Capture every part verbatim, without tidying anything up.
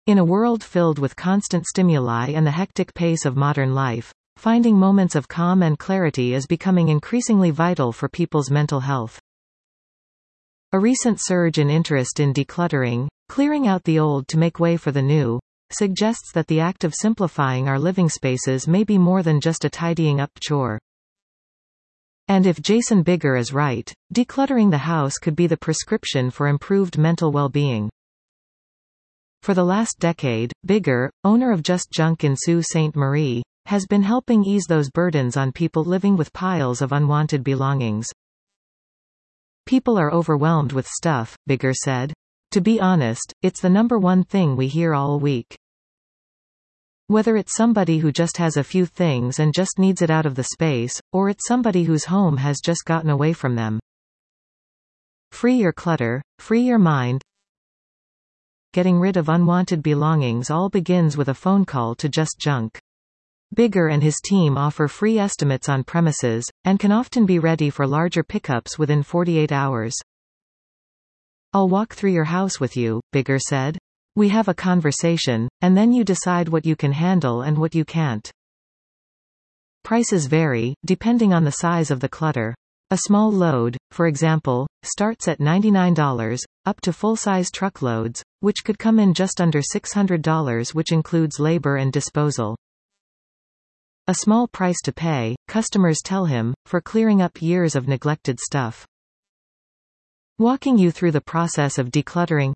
In a world filled with constant stimuli and the hectic pace of modern life, finding moments of calm and clarity is becoming increasingly vital for people's mental health. A recent surge in interest in decluttering, clearing out the old to make way for the new, suggests that the act of simplifying our living spaces may be more than just a tidying up chore. And if Jason Bigger is right, decluttering the house could be the prescription for improved mental well-being. For the last decade, Bigger, owner of Just Junk in Sault Ste. Marie, has been helping ease those burdens on people living with piles of unwanted belongings. People are overwhelmed with stuff, Bigger said. To be honest, it's the number one thing we hear all week. Whether it's somebody who just has a few things and just needs it out of the space, or it's somebody whose home has just gotten away from them. Free your clutter, free your mind. Getting rid of unwanted belongings all begins with a phone call to Just Junk. Bigger and his team offer free estimates on premises, and can often be ready for larger pickups within forty-eight hours. I'll walk through your house with you, Bigger said. We have a conversation, and then you decide what you can handle and what you can't. Prices vary, depending on the size of the clutter. A small load, for example, starts at ninety-nine dollars, up to full-size truckloads, which could come in just under six hundred dollars, which includes labor and disposal. A small price to pay, customers tell him, for clearing up years of neglected stuff. Walking you through the process of decluttering.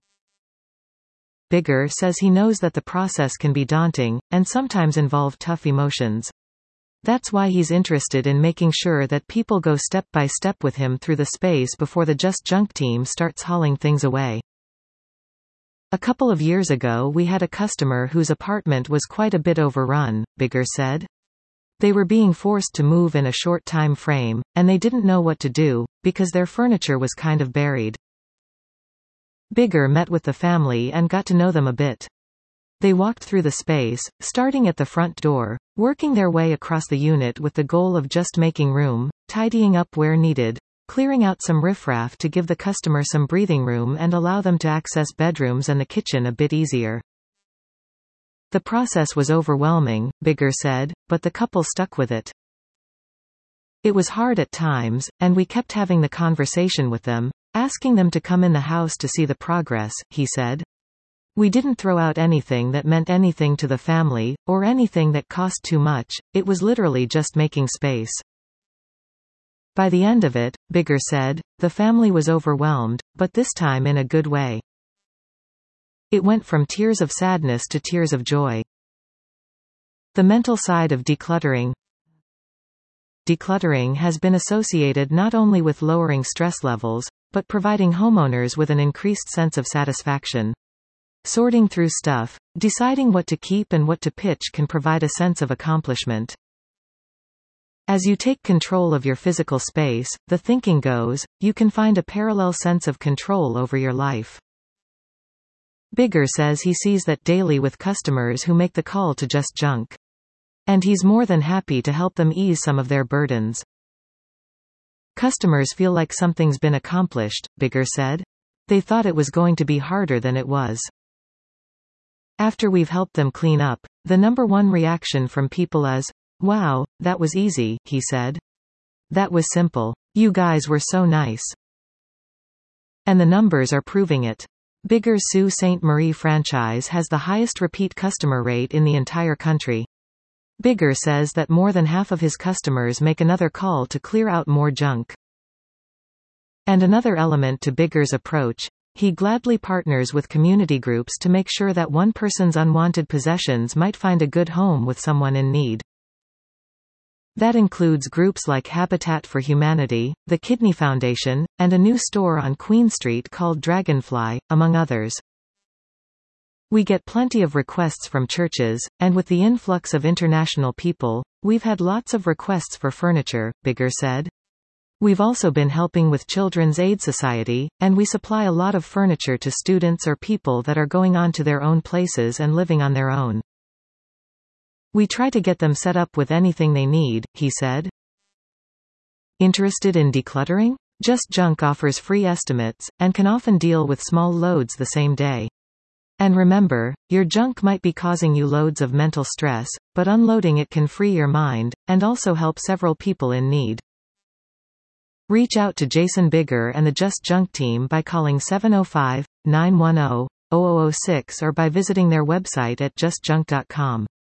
Bigger says he knows that the process can be daunting, and sometimes involve tough emotions. That's why he's interested in making sure that people go step by step with him through the space before the Just Junk team starts hauling things away. A couple of years ago we had a customer whose apartment was quite a bit overrun, Bigger said. They were being forced to move in a short time frame, and they didn't know what to do, because their furniture was kind of buried. Bigger met with the family and got to know them a bit. They walked through the space, starting at the front door, working their way across the unit with the goal of just making room, tidying up where needed, clearing out some riffraff to give the customer some breathing room and allow them to access bedrooms and the kitchen a bit easier. The process was overwhelming, Bigger said, but the couple stuck with it. It was hard at times, and we kept having the conversation with them, asking them to come in the house to see the progress, he said. We didn't throw out anything that meant anything to the family, or anything that cost too much, it was literally just making space. By the end of it, Bigger said, the family was overwhelmed, but this time in a good way. It went from tears of sadness to tears of joy. The mental side of decluttering. Decluttering has been associated not only with lowering stress levels, but providing homeowners with an increased sense of satisfaction. Sorting through stuff, deciding what to keep and what to pitch can provide a sense of accomplishment. As you take control of your physical space, the thinking goes, you can find a parallel sense of control over your life. Bigger says he sees that daily with customers who make the call to Just Junk. And he's more than happy to help them ease some of their burdens. Customers feel like something's been accomplished, Bigger said. They thought it was going to be harder than it was. After we've helped them clean up, the number one reaction from people is, wow, that was easy, he said. That was simple. You guys were so nice. And the numbers are proving it. Bigger's Sault Ste. Marie franchise has the highest repeat customer rate in the entire country. Bigger says that more than half of his customers make another call to clear out more junk. And another element to Bigger's approach, he gladly partners with community groups to make sure that one person's unwanted possessions might find a good home with someone in need. That includes groups like Habitat for Humanity, the Kidney Foundation, and a new store on Queen Street called Dragonfly, among others. We get plenty of requests from churches, and with the influx of international people, we've had lots of requests for furniture, Bigger said. We've also been helping with Children's Aid Society, and we supply a lot of furniture to students or people that are going on to their own places and living on their own. We try to get them set up with anything they need, he said. Interested in decluttering? Just Junk offers free estimates, and can often deal with small loads the same day. And remember, your junk might be causing you loads of mental stress, but unloading it can free your mind, and also help several people in need. Reach out to Jason Bigger and the Just Junk team by calling seven oh five, nine one oh, zero zero zero six or by visiting their website at just junk dot com.